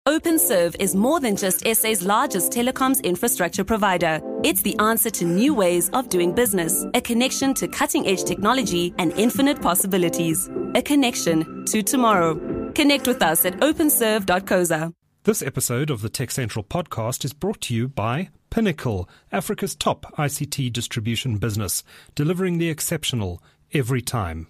OpenServe is more than just SA's largest telecoms infrastructure provider. It's the answer to new ways of doing business, a connection to cutting-edge technology and infinite possibilities, a connection to tomorrow. Connect with us at openserve.coza. This episode of the Tech Central podcast is brought to you by Pinnacle, Africa's top ICT distribution business, delivering the exceptional every time.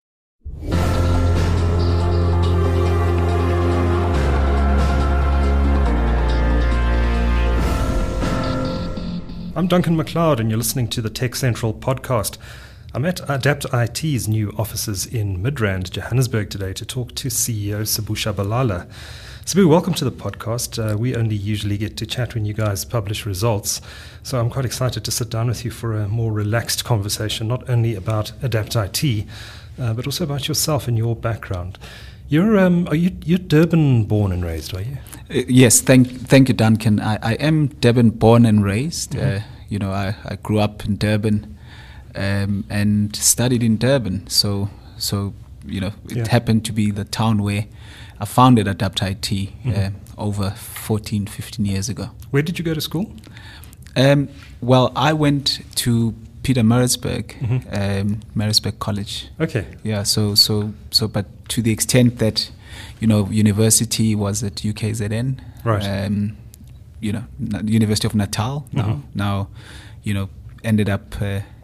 I'm Duncan McLeod, and you're listening to the Tech Central podcast. I'm at Adapt IT's new offices in Midrand, Johannesburg today to talk to CEO Sibu Shabalala. Sibu, welcome to the podcast. We only usually get to chat when you guys publish results, so I'm quite excited to sit down with you for a more relaxed conversation, not only about Adapt IT, but also about yourself and your background. You're Durban born and raised, are you? Yes, thank you, Duncan. I am Durban born and raised. Mm-hmm. I grew up in Durban and studied in Durban. So it happened to be the town where I founded Adapt IT over 14, 15 years ago. Where did you go to school? Well, I went to Pietermaritzburg, Maritzburg College. Okay. Yeah. But to the extent that, university was at UKZN. Right. University of Natal. Now, ended up,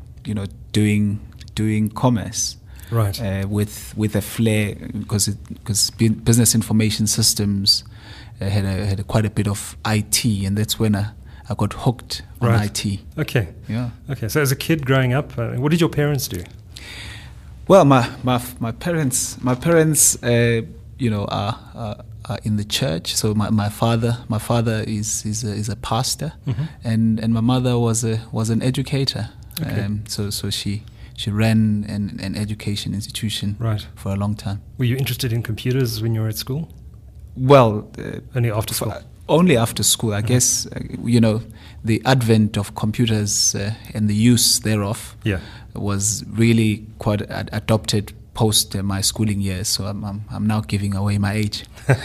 doing commerce. Right. With a flair because business information systems had quite a bit of IT, and that's when I got hooked on IT. Okay. Yeah. Okay. So as a kid growing up, what did your parents do? Well, my parents, are in the church. So my father is a pastor, and my mother was an educator. Okay. So she ran an education institution for a long time. Were you interested in computers when you were at school? Well, only after school. Only after school, I guess. The advent of computers and the use thereof was really quite adopted post my schooling years. So I'm now giving away my age.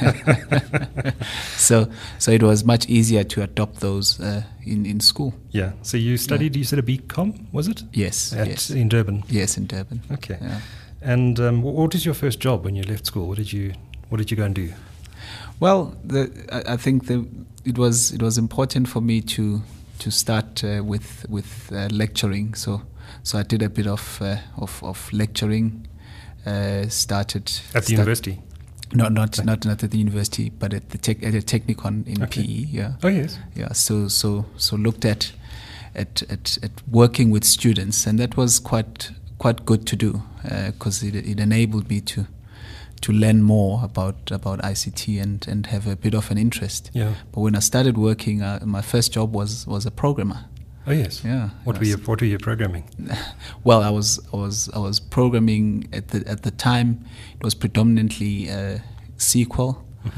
So it was much easier to adopt those in school. Yeah. So you studied. You said a BCom, was it? Yes. In Durban. Yes, in Durban. Okay. Yeah. And what was your first job when you left school? What did you go and do? Well, I think it was important for me to start with lecturing. So I did a bit of lecturing. Started at the university. No, not at the university, but at the Technikon in PE. Yeah. Oh yes. Yeah. So looked at working with students, and that was quite good to do because it enabled me to learn more about ICT and have a bit of an interest. Yeah. But when I started working, my first job was a programmer. Oh yes. Yeah. What were you programming? Well, I was programming at the time. It was predominantly SQL.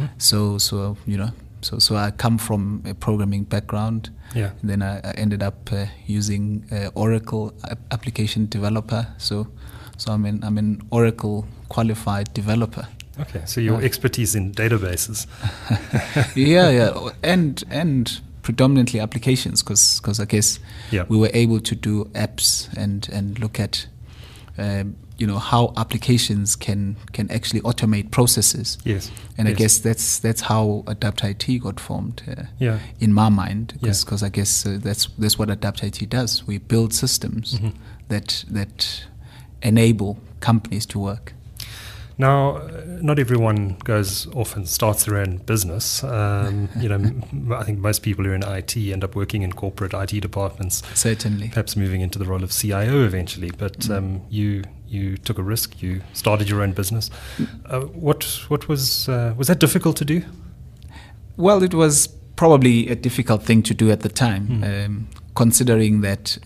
So I come from a programming background. Yeah. And then I ended up using Oracle application developer. So I'm an Oracle qualified developer. Okay. So your expertise in databases. Yeah, and predominantly applications, because I guess we were able to do apps and look at how applications can actually automate processes. Yes. And I guess that's how Adapt IT got formed. In my mind, because I guess that's what Adapt IT does. We build systems that enable companies to work. Now, not everyone goes off and starts their own business. I think most people who are in IT end up working in corporate IT departments. Certainly. Perhaps moving into the role of CIO eventually. But you took a risk. You started your own business. What was that difficult to do? Well, it was probably a difficult thing to do at the time, considering that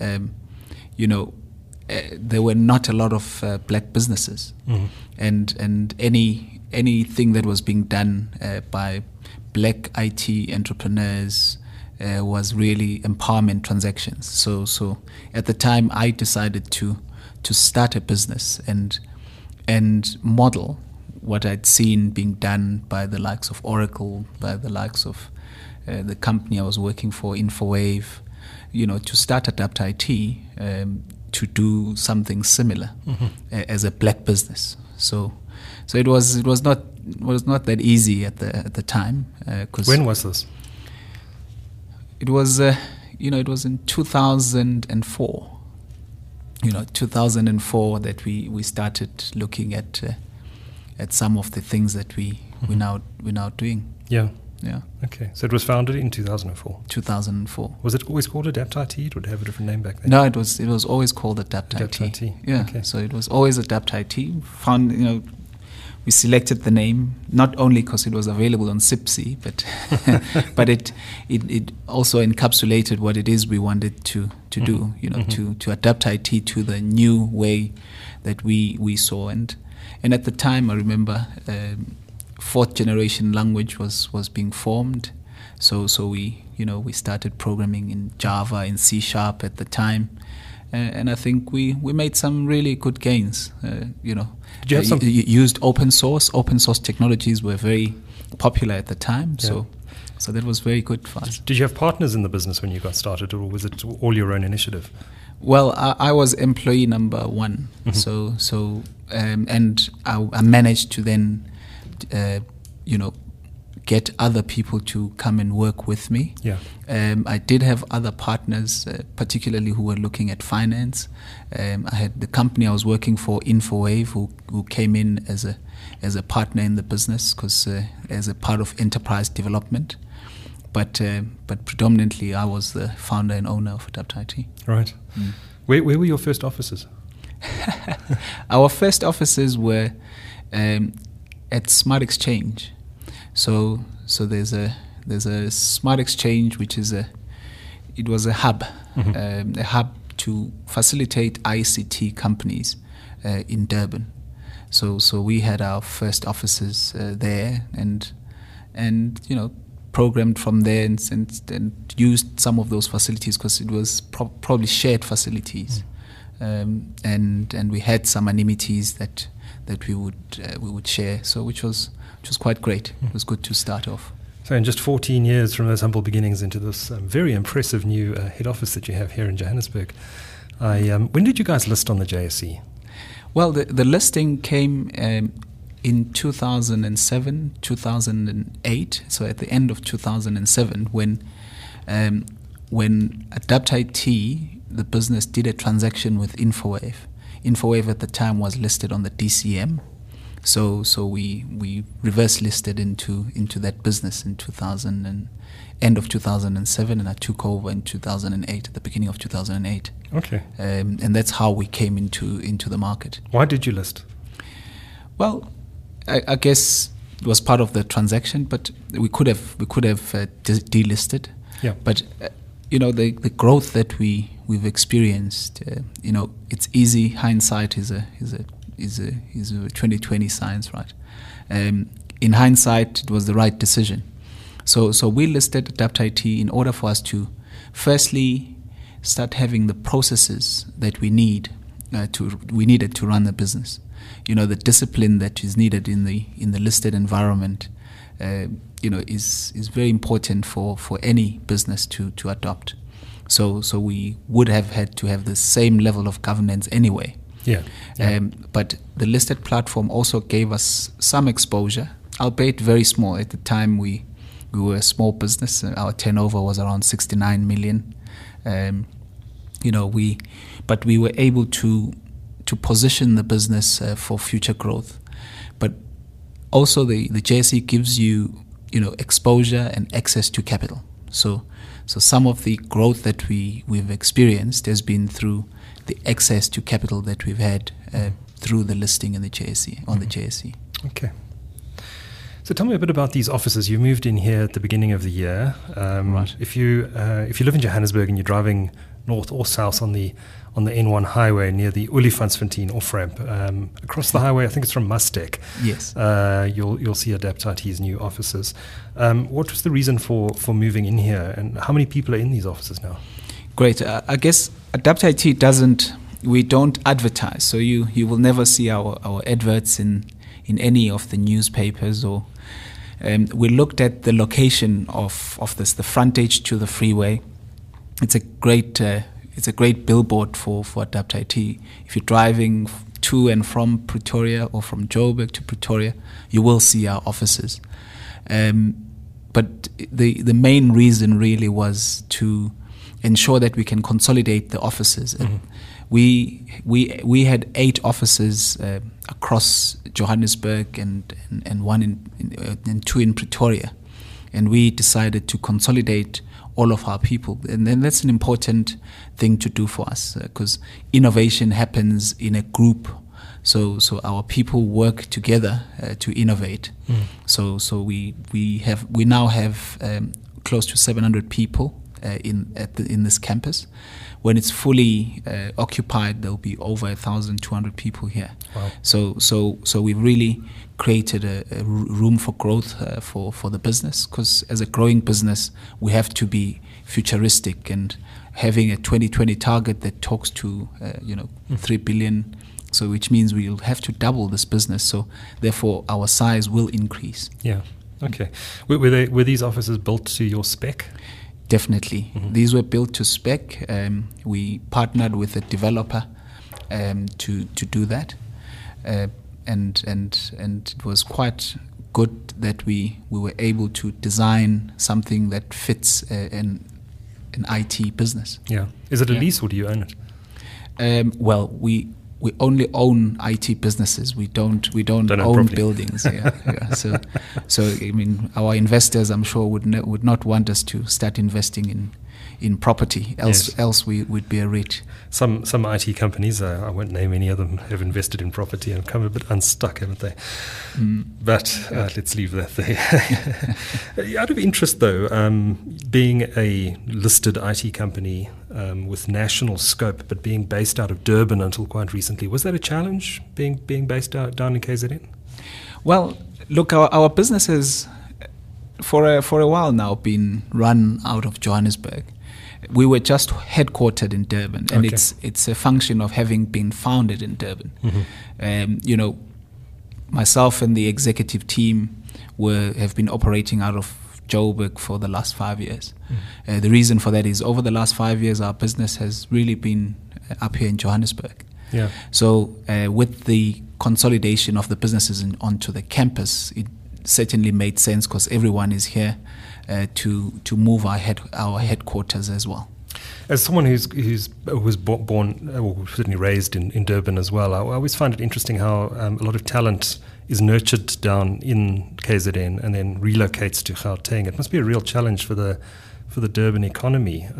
there were not a lot of black businesses, and anything that was being done by black IT entrepreneurs was really empowerment transactions. So at the time, I decided to start a business and model what I'd seen being done by the likes of Oracle, by the likes of the company I was working for, Infowave, to start Adapt IT, to do something similar as a black business. So it was not that easy at the time. When was this? It was it was in 2004. 2004 that we started looking at some of the things that we're now doing. Yeah. Yeah. Okay. So it was founded in 2004. 2004. Was it always called Adapt IT? It would have a different name back then. No, it was always called Adapt IT. Yeah. Okay. So it was always Adapt IT. We selected the name not only because it was available on CIPSI, but it also encapsulated what it is we wanted to do. To adapt IT to the new way that we saw, and at the time I remember fourth generation language was being formed, so we started programming in Java, in C# at the time. And I think we made some really good gains. Did you have some? Used open source. Open source technologies were very popular at the time, Yeah. so that was very good for us. Did you have partners in the business when you got started, or was it all your own initiative? Well, I was employee number one, and I managed to then, get other people to come and work with me. Yeah. I did have other partners, particularly who were looking at finance. I had the company I was working for, Infowave, who came in as a partner in the business, because as a part of enterprise development. But predominantly, I was the founder and owner of Adapt IT. Right. Mm. Where were your first offices? Our first offices were at Smart Exchange. So there's a Smart Exchange, which is it was a hub, a hub to facilitate ICT companies in Durban. So we had our first offices there, and programmed from there and used some of those facilities because it was probably shared facilities, and we had some amenities that we would share. So which was quite great. It was good to start off. So in just 14 years from those humble beginnings into this very impressive new head office that you have here in Johannesburg, when did you guys list on the JSE? Well, the listing came in 2007, 2008. So at the end of 2007, when Adapt IT, the business, did a transaction with Infowave. Infowave at the time was listed on the DCM. So we reverse listed into that business in end of 2007, and I took over in 2008, at the beginning of 2008. Okay. And that's how we came into the market. Why did you list? Well, I guess it was part of the transaction, but we could have delisted. Yeah. But the growth that we've experienced, it's easy. Hindsight is a 20/20 science, right? In hindsight, it was the right decision. So we listed Adapt IT in order for us to, firstly, start having the processes that we needed to run the business. The discipline that is needed in the listed environment, is very important for any business to adopt. So we would have had to have the same level of governance anyway. Yeah. But the listed platform also gave us some exposure, albeit very small. At the time, we were a small business. Our turnover was around 69 million. But we were able to position the business for future growth. But also the JSE gives you, exposure and access to capital. So some of the growth that we've experienced has been through the access to capital that we've had through the listing in the JSE, on the JSE. Okay. So tell me a bit about these offices. You moved in here at the beginning of the year. Right. If you live in Johannesburg and you're driving north or south on the N1 highway near the Olifantsfontein off-ramp, across the highway, I think it's from Mustek. Yes. You'll see Adapt IT's new offices. What was the reason for moving in here, and how many people are in these offices now? Great. I guess Adapt IT we don't advertise, so you will never see our adverts in in any of the newspapers. Or we looked at the location of this, the frontage to the freeway. It's a great billboard for Adapt IT. If you're driving to and from Pretoria or from Joburg to Pretoria, you will see our offices. But the main reason really was to ensure that we can consolidate the offices. Mm-hmm. We had 8 offices across Johannesburg and one and 2 in Pretoria, and we decided to consolidate all of our people, and then that's an important thing to do for us, because innovation happens in a group. So our people work together to innovate. So we now have close to 700 people in this campus. When it's fully occupied, there'll be over 1,200 people here. Wow. So we've really created a room for growth for the business, because as a growing business, we have to be futuristic, and having a 2020 target that talks to 3 billion. So which means we'll have to double this business. So therefore, our size will increase. Yeah. Okay. Were these offices built to your spec? Definitely. Mm-hmm. These were built to spec. We partnered with a developer to do that, and it was quite good that we were able to design something that fits an IT business. Yeah. Is it a lease or do you own it? Well, we only own IT businesses. We don't own buildings. Yeah. So I mean, our investors, I'm sure, would not want us to start investing in property. Else we would be a REIT. Some IT companies, I won't name any of them, have invested in property and come a bit unstuck, haven't they? But let's leave that there. Out of interest, though, being a listed IT company with national scope, but being based out of Durban until quite recently, was that a challenge, being based down in KZN? Well, look, our business has for a while now been run out of Johannesburg. We were just headquartered in Durban, and it's a function of having been founded in Durban. Mm-hmm. Myself and the executive team have been operating out of Joburg for the last 5 years. Mm-hmm. The reason for that is over the last 5 years, our business has really been up here in Johannesburg. Yeah. So with the consolidation of the businesses onto the campus, it certainly made sense, because everyone is here to move our headquarters as well. As someone who was born or certainly raised in Durban as well, I always find it interesting how a lot of talent is nurtured down in KZN and then relocates to Gauteng. It must be a real challenge for the Durban economy.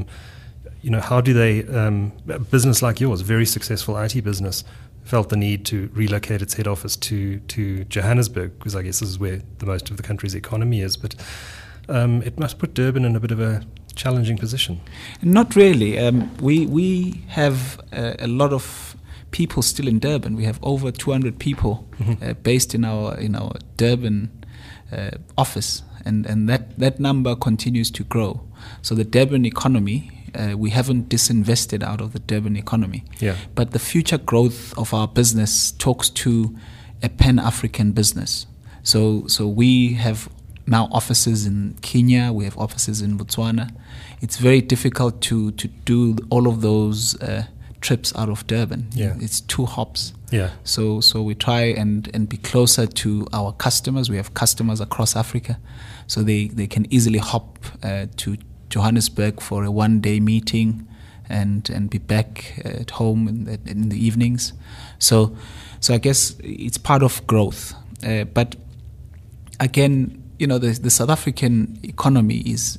How do they, a business like yours, very successful IT business, felt the need to relocate its head office to Johannesburg, because I guess this is where the most of the country's economy is, but it must put Durban in a bit of a challenging position. Not really. We have a lot of people still in Durban. We have over 200 people based in our Durban office, and that number continues to grow. So the Durban economy, we haven't disinvested out of the Durban economy. Yeah. But the future growth of our business talks to a Pan-African business. So we have now offices in Kenya, we have offices in Botswana. It's very difficult to do all of those trips out of Durban. Yeah. It's 2 hops. Yeah. So we try and be closer to our customers. We have customers across Africa, so they can easily hop to Johannesburg for a 1-day meeting and be back at home in the evenings. So I guess it's part of growth. But again, the South African economy is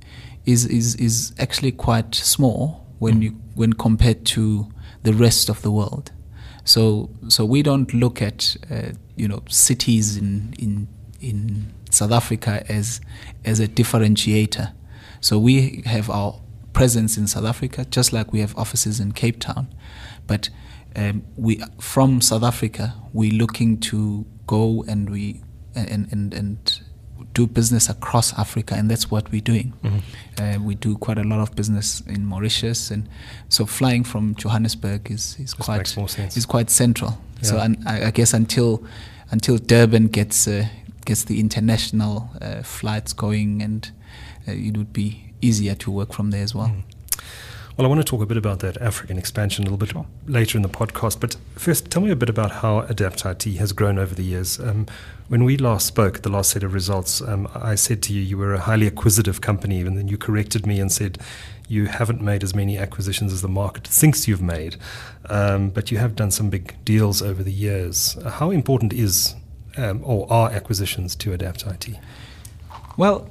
actually quite small when compared to the rest of the world. So we don't look at cities in South Africa as a differentiator. So we have our presence in South Africa, just like we have offices in Cape Town. But from South Africa, we're looking to go and do business across Africa, and that's what we're doing. We do quite a lot of business in Mauritius, and so flying from Johannesburg is quite central. Yeah. So I guess until Durban gets the international flights going, and it would be easier to work from there as well. Well, I want to talk a bit about that African expansion a little bit later in the podcast. But first, tell me a bit about how Adapt IT has grown over the years. When we last spoke, the last set of results, I said to you were a highly acquisitive company, and then you corrected me and said you haven't made as many acquisitions as the market thinks you've made, but you have done some big deals over the years. How important is or are acquisitions to Adapt IT? Well,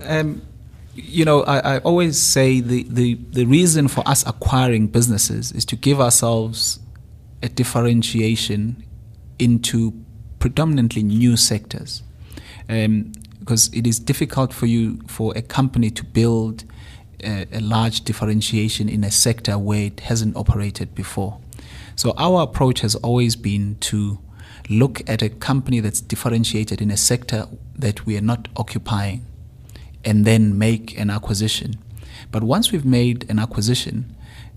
I always say the reason for us acquiring businesses is to give ourselves a differentiation into predominantly new sectors, because it is difficult for a company to build a large differentiation in a sector where it hasn't operated before. So our approach has always been to look at a company that's differentiated in a sector that we are not occupying, and then make an acquisition. But once we've made an acquisition,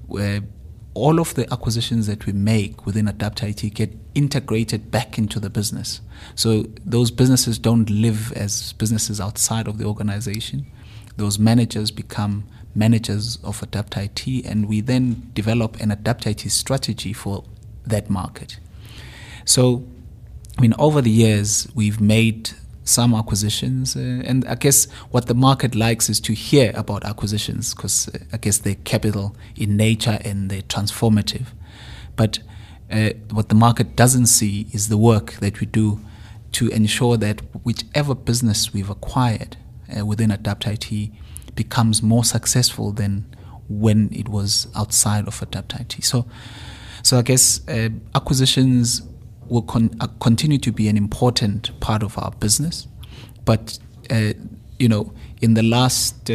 all of the acquisitions that we make within Adapt IT get integrated back into the business. So those businesses don't live as businesses outside of the organization. Those managers become managers of Adapt IT, and we then develop an Adapt IT strategy for that market. So, over the years, we've made some acquisitions, and I guess what the market likes is to hear about acquisitions, because I guess they're capital in nature and they're transformative. But what the market doesn't see is the work that we do to ensure that whichever business we've acquired within Adapt IT becomes more successful than when it was outside of Adapt IT. So I guess acquisitions will continue to be an important part of our business, but in the last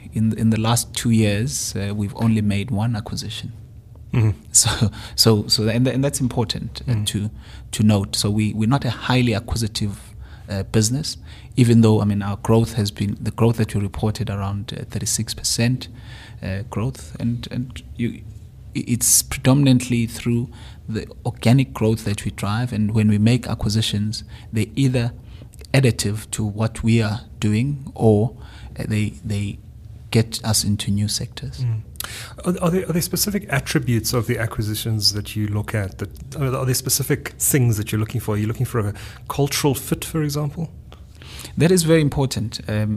2 years we've only made one acquisition. So and that's important to note. So we're not a highly acquisitive business, even though our growth has been the growth that you reported around 36% growth, and it's predominantly through the organic growth that we drive, and when we make acquisitions, they're either additive to what we are doing, or they get us into new sectors. Are there specific attributes of the acquisitions that you look at? Are there specific things that you're looking for? Are you looking for a cultural fit, for example? That is very important.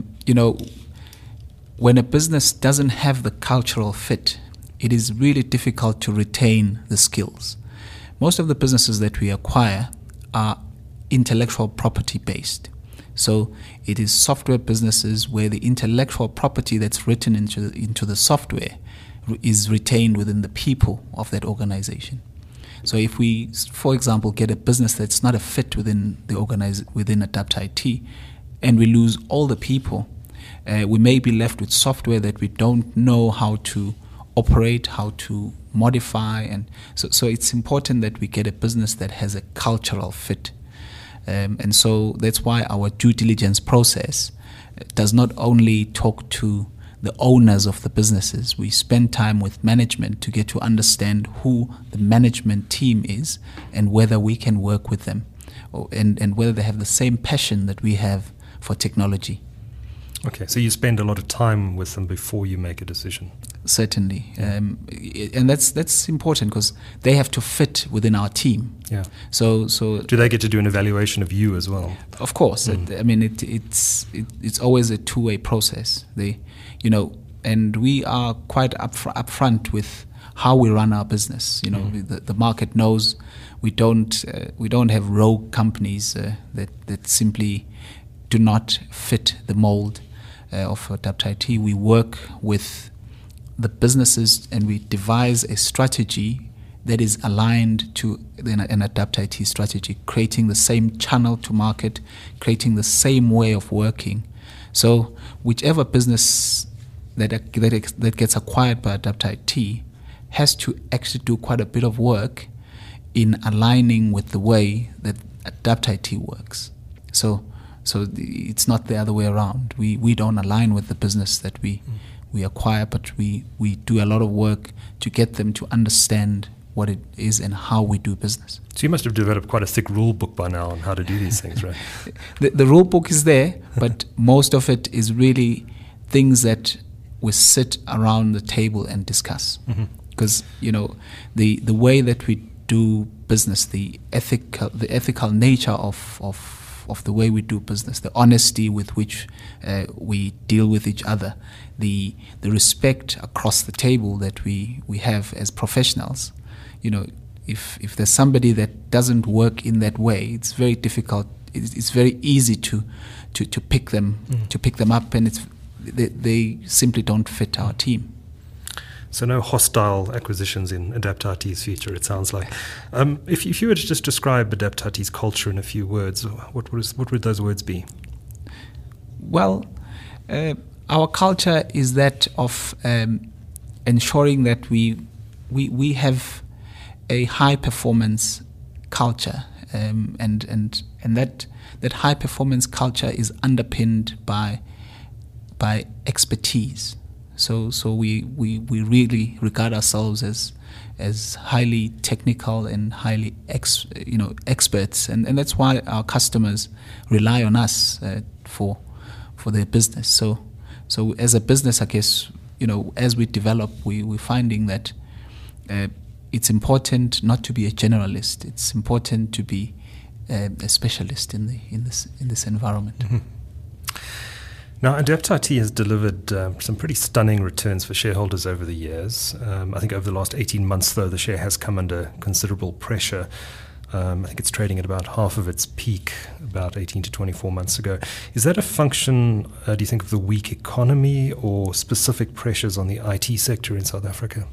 When a business doesn't have the cultural fit, it is really difficult to retain the skills. Most of the businesses that we acquire are intellectual property based. So it is software businesses where the intellectual property that's written into the software is retained within the people of that organization. So if we, for example, get a business that's not a fit within within Adapt IT, and we lose all the people, we may be left with software that we don't know how to operate, how to modify, and so it's important that we get a business that has a cultural fit, and so that's why our due diligence process does not only talk to the owners of the businesses. We spend time with management to get to understand who the management team is and whether we can work with them, and whether they have the same passion that we have for technology. Okay, so you spend a lot of time with them before you make a decision. Certainly, and that's important because they have to fit within our team. Yeah. So do they get to do an evaluation of you as well? Of course. It's always a two-way process. And we are quite upfront with how we run our business. The market knows we don't have rogue companies that simply do not fit the mold of Adapt IT. We work with the businesses and we devise a strategy that is aligned to an Adapt IT strategy, creating the same channel to market, creating the same way of working. So whichever business that gets acquired by Adapt IT has to actually do quite a bit of work in aligning with the way that Adapt IT works. So So it's not the other way around. We don't align with the business that we acquire, but we do a lot of work to get them to understand what it is and how we do business. So you must have developed quite a thick rule book by now on how to do these things, right? The rule book is there, but most of it is really things that we sit around the table and discuss. Because the way that we do business, the ethical nature of the way we do business, the honesty with which we deal with each other, the respect across the table that we have as professionals. If there's somebody that doesn't work in that way, it's very difficult. It's very easy to pick them up, and they simply don't fit our team. So no hostile acquisitions in Adapt IT's future, it sounds like. If you were to just describe Adapt IT's culture in a few words, what would those words be? Well, our culture is that of ensuring that we have a high performance culture, and that high performance culture is underpinned by expertise. So we really regard ourselves as highly technical and highly experts, and that's why our customers rely on us for their business. So as a business, I guess as we develop, we're finding that it's important not to be a generalist. It's important to be a specialist in this environment. Now, Adapt IT has delivered some pretty stunning returns for shareholders over the years. I think over the last 18 months, though, the share has come under considerable pressure. I think it's trading at about half of its peak about 18 to 24 months ago. Is that a function, do you think, of the weak economy or specific pressures on the IT sector in South Africa?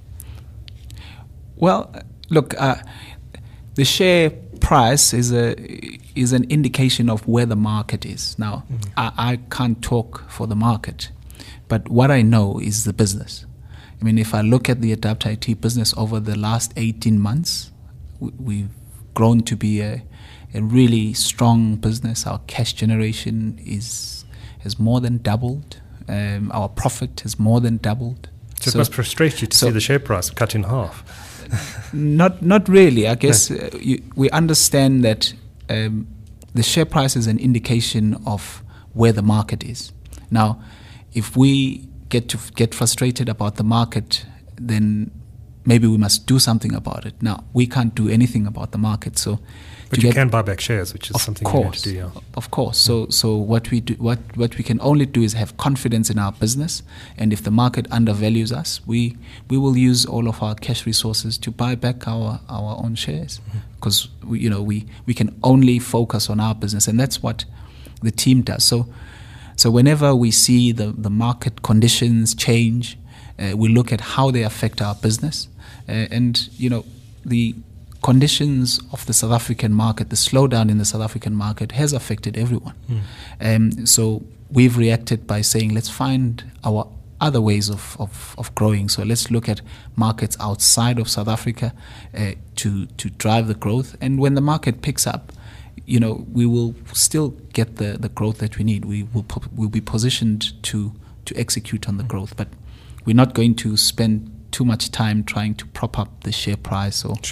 Well, look, the share price is an indication of where the market is. Now, I can't talk for the market, but what I know is the business. I mean, if I look at the Adapt IT business over the last 18 months, we've grown to be a really strong business. Our cash generation has more than doubled. Our profit has more than doubled. So it must frustrate you to see the share price cut in half. Not really. I guess we understand that the share price is an indication of where the market is. Now, if we get frustrated about the market, then maybe we must do something about it. Now, we can't do anything about the market, so. But you can buy back shares, which is something you need to do. Yeah. Of course. So what we do, what we can only do is have confidence in our business, and if the market undervalues us, we will use all of our cash resources to buy back our own shares, because we can only focus on our business, and that's what the team does. So whenever we see the market conditions change, we look at how they affect our business, and the conditions of the South African market, the slowdown in the South African market has affected everyone. So we've reacted by saying, let's find our other ways of growing. So let's look at markets outside of South Africa to drive the growth. And when the market picks up, we will still get the growth that we need. We'll be positioned to execute on the growth, but we're not going to spend too much time trying to prop up the share price or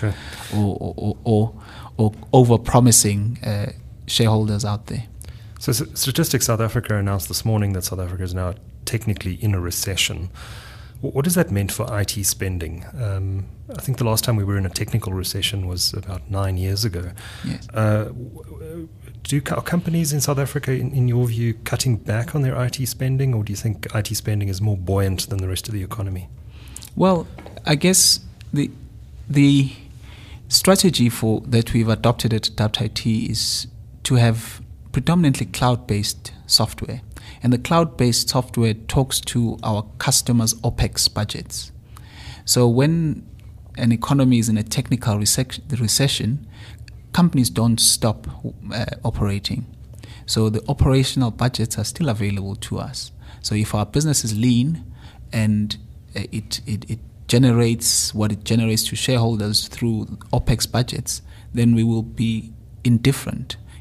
over-promising shareholders out there. So Statistics South Africa announced this morning that South Africa is now technically in a recession. What does that mean for IT spending? I think the last time we were in a technical recession was about 9 years ago. Yes. Are companies in South Africa, in your view, cutting back on their IT spending, or do you think IT spending is more buoyant than the rest of the economy? Well, I guess the strategy that we've adopted at Adapt IT is to have predominantly cloud-based software. And the cloud-based software talks to our customers' OPEX budgets. So when an economy is in a technical recession, companies don't stop operating. So the operational budgets are still available to us. So if our business is lean and it generates what it generates to shareholders through OPEX budgets, then we will be indifferent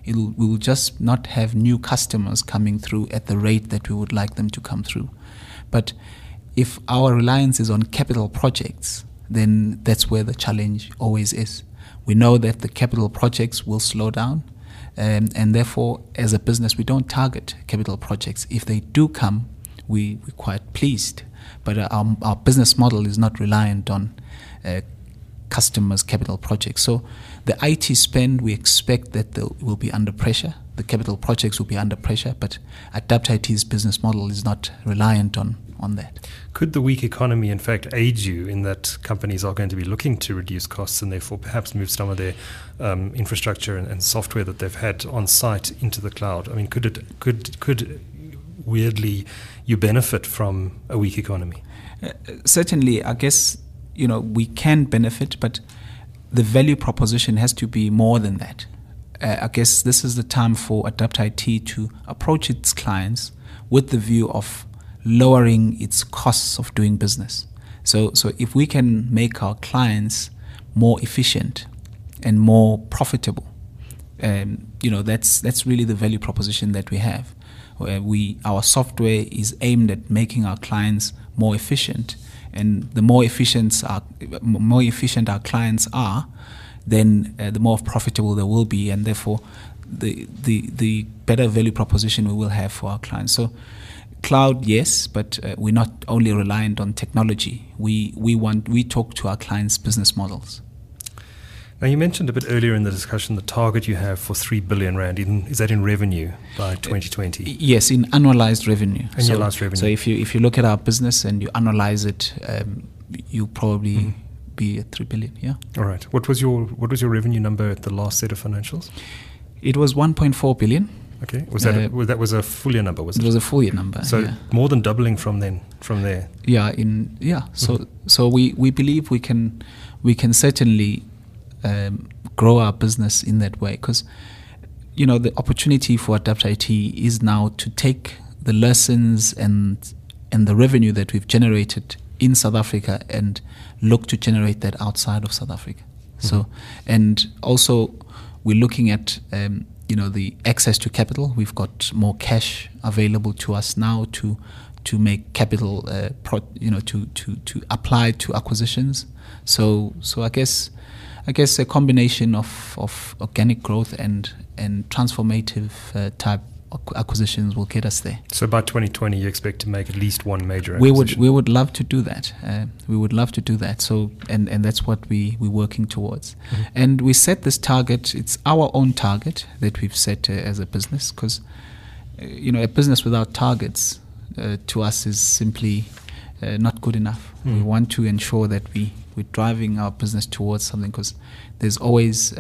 we will just not have new customers coming through at the rate that we would like them to come through. But if our reliance is on capital projects, then that's where the challenge always is. We know that the capital projects will slow down, and therefore, as a business, we don't target capital projects. If they do come, we're quite pleased. But our business model is not reliant on customers' capital projects. So the IT spend, we expect that will be under pressure. The capital projects will be under pressure, but Adapt IT's business model is not reliant on that. Could the weak economy, in fact, aid you in that companies are going to be looking to reduce costs and therefore perhaps move some of their infrastructure and software that they've had on site into the cloud? I mean, could weirdly you benefit from a weak economy? Certainly, I guess, we can benefit, but the value proposition has to be more than that. I guess this is the time for Adapt IT to approach its clients with the view of lowering its costs of doing business. So if we can make our clients more efficient and more profitable, that's really the value proposition that we have. Our software is aimed at making our clients more efficient, and the more efficient our clients are, then the more profitable they will be, and therefore the better value proposition we will have for our clients. So cloud, yes, but we're not only reliant on technology. We talk to our clients' business models. Now, you mentioned a bit earlier in the discussion the target you have for 3 billion rand. Is that in revenue by 2020? Yes, in annualized revenue. Annualized revenue. So if you look at our business and you analyze it, you probably be at 3 billion. Yeah. All right. What was your revenue number at the last set of financials? It was 1.4 billion. Okay. That was a full year number? Was it? It was a full year number. So more than doubling from there. Yeah. So we believe we can certainly grow our business in that way, because the opportunity for Adapt IT is now to take the lessons and the revenue that we've generated in South Africa and look to generate that outside of South Africa. So, and also we're looking at the access to capital. We've got more cash available to us now to make capital to apply to acquisitions. So I guess a combination of organic growth and transformative type acquisitions will get us there. So by 2020, you expect to make at least one major acquisition? We would love to do that. We would love to do that. So and that's what we're working towards. And we set this target. It's our own target that we've set as a business, because a business without targets to us is simply not good enough. We want to ensure that we're driving our business towards something, because there's always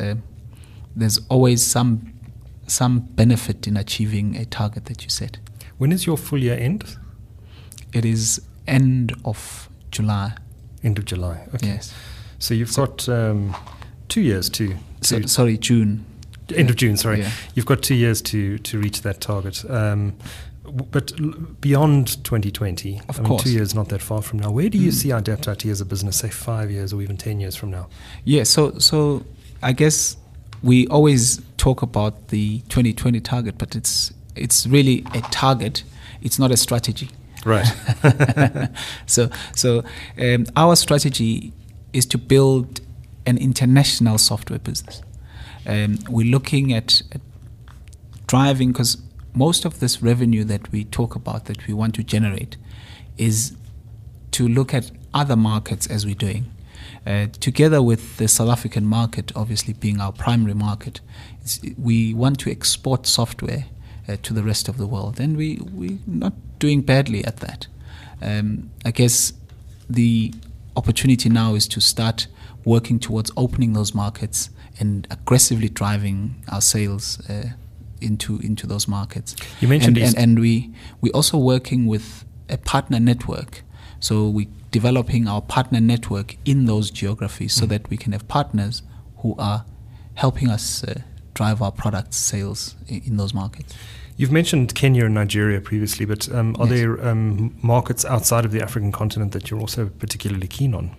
some benefit in achieving a target that you set. When is your full year end? It is end of July. End of July. Okay. Yes. So you've got 2 years to sorry, June. End of June. Sorry, yeah. You've got 2 years to reach that target. But beyond 2020, of course, 2 years not that far from now, where do you see Adapt IT as a business, say 5 years or even 10 years from now? Yeah, so I guess we always talk about the 2020 target, but it's really a target. It's not a strategy. Right. So our strategy is to build an international software business. We're looking at driving, because most of this revenue that we talk about, that we want to generate, is to look at other markets as we're doing. Together with the South African market, obviously being our primary market, we want to export software to the rest of the world, and we're not doing badly at that. I guess the opportunity now is to start working towards opening those markets and aggressively driving our sales into those markets. You mentioned and we're also working with a partner network. So we're developing our partner network in those geographies so that we can have partners who are helping us drive our product sales in those markets. You've mentioned Kenya and Nigeria previously, but are there markets outside of the African continent that you're also particularly keen on?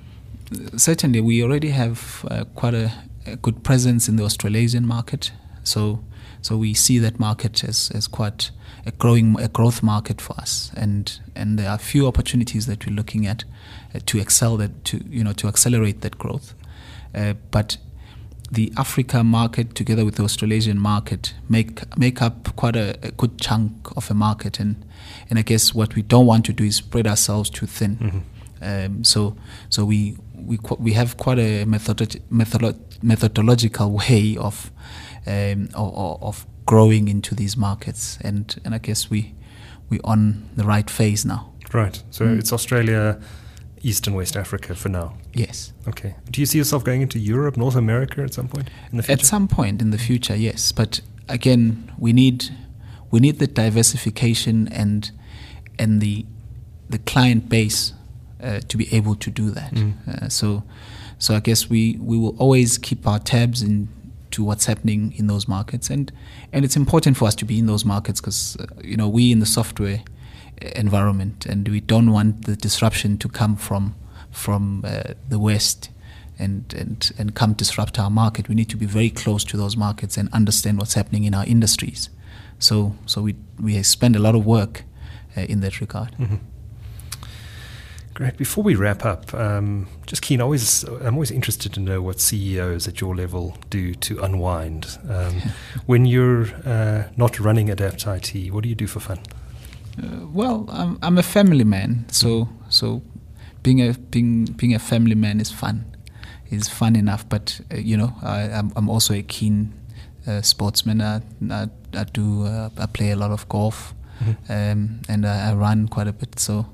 Certainly, we already have quite a good presence in the Australasian market. So we see that market as quite a growth market for us, and there are a few opportunities that we're looking at to accelerate that growth. But the Africa market, together with the Australasian market, make up quite a good chunk of a market, and I guess what we don't want to do is spread ourselves too thin. Mm-hmm. So we have quite a methodological way of growing into these markets, and I guess we're on the right phase now. Right. So it's Australia, East and West Africa for now. Yes. Okay. Do you see yourself going into Europe, North America at some point in the future? At some point in the future, yes. But again, we need the diversification and the client base to be able to do that. So I guess we will always keep our tabs into what's happening in those markets, and it's important for us to be in those markets because we in the software environment, and we don't want the disruption to come from the West and come disrupt our market. We need to be very close to those markets and understand what's happening in our industries. So we spend a lot of work in that regard. Mm-hmm. Great. Before we wrap up, I'm always interested to know what CEOs at your level do to unwind. When you're not running Adapt IT, what do you do for fun? Well, I'm a family man, so being a family man is fun. It's fun enough, but I'm also a keen sportsman. I play a lot of golf, and I run quite a bit. So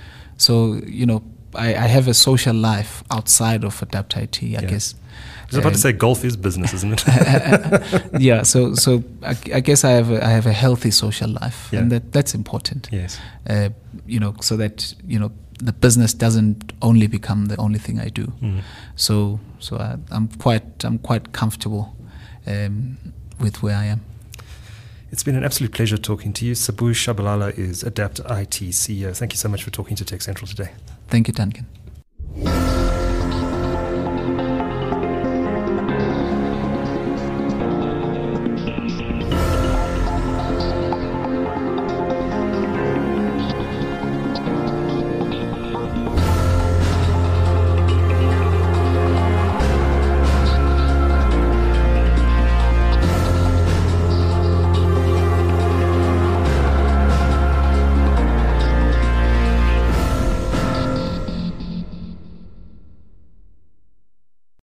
I have a social life outside of Adapt IT, I guess. I was about to say golf is business, isn't it? Yeah. So I guess I have a healthy social life, and that's important. Yes. So that the business doesn't only become the only thing I do. So I'm quite comfortable with where I am. It's been an absolute pleasure talking to you. Sbu Shabalala is Adapt IT CEO. Thank you so much for talking to Tech Central today. Thank you, Duncan.